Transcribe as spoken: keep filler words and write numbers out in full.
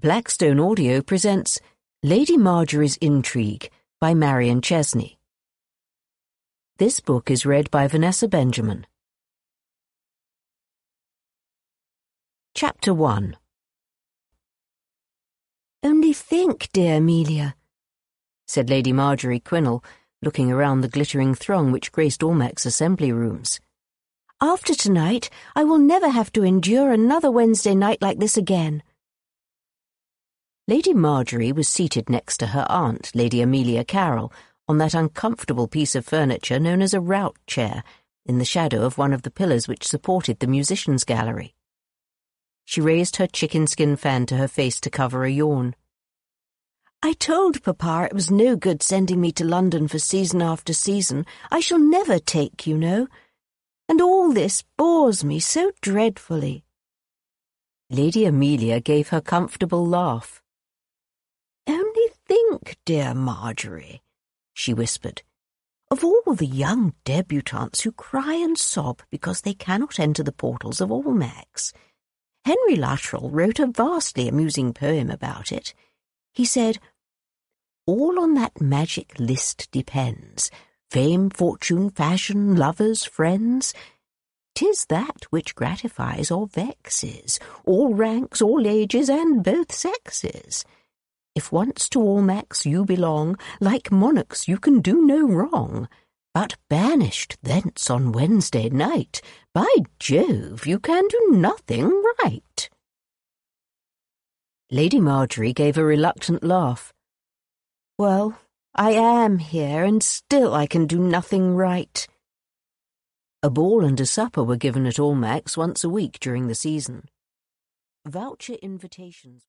Blackstone Audio presents Lady Marjorie's Intrigue by Marion Chesney. This book is read by Vanessa Benjamin. Chapter one. "Only think, dear Amelia," said Lady Marjorie Quinnell, looking around the glittering throng which graced Almack's assembly rooms. "After tonight, I will never have to endure another Wednesday night like this again." Lady Marjorie was seated next to her aunt, Lady Amelia Carroll, on that uncomfortable piece of furniture known as a rout chair, in the shadow of one of the pillars which supported the musicians' gallery. She raised her chicken-skin fan to her face to cover a yawn. "I told Papa it was no good sending me to London for season after season. I shall never take, you know. And all this bores me so dreadfully." Lady Amelia gave her comfortable laugh. "Only think, dear Marjorie," she whispered, "of all the young debutantes who cry and sob because they cannot enter the portals of Almack's. Henry Luttrell wrote a vastly amusing poem about it. He said, 'All on that magic list depends, fame, fortune, fashion, lovers, friends. 'Tis that which gratifies or vexes, all ranks, all ages, and both sexes. If once to Almack's you belong, like monarchs you can do no wrong. But banished thence on Wednesday night, by Jove, you can do nothing right.'" Lady Marjorie gave a reluctant laugh. "Well, I am here, and still I can do nothing right." A ball and a supper were given at Almack's once a week during the season. Voucher invitations